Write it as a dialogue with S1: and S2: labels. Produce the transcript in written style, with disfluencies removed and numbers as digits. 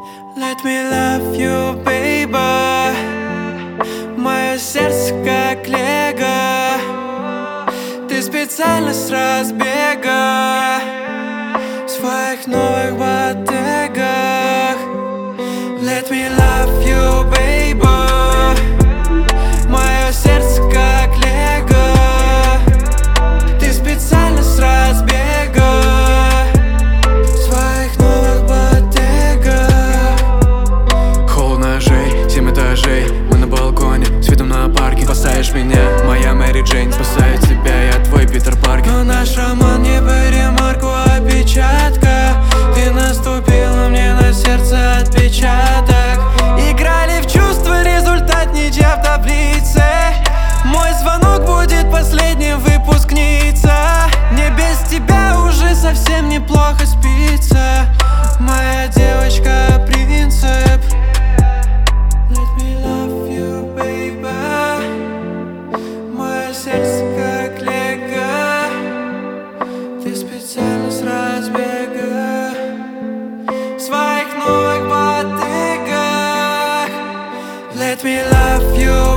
S1: Let me love you, baby. Мое сердце как лего, ты специально с разбега в своих новых ботегах. Let me love you, baby. Мое сердце как лего, ты специально с разбега в своих новых ботегах.
S2: Холодно, жей, 7 этажей, мы на балконе, с видом на паркинг. Спасаешь меня, моя Мэри Джейн, спасаю тебя, я твой Питер Паркер.
S1: Но наш роман не по ремарку, а печатка. Ты наступила мне на сердце отпечаток. Играли в чувства, результат ничья в таблице. Мой звонок будет последним, выпускница. Мне без тебя уже совсем неплохо спится. Моя девочка принцип. Let me love you, baby. Мое сердце как лего, ты специально с разбега в своих новых ботегах. Let me love you.